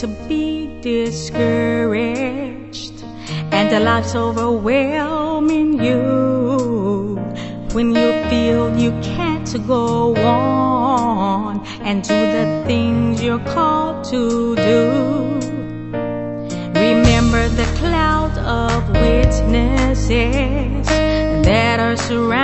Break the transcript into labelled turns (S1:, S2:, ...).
S1: to be discouraged, and the life's overwhelming you. When you feel you can't go on and do the things you're called to do, remember the cloud of witnesses that are surrounding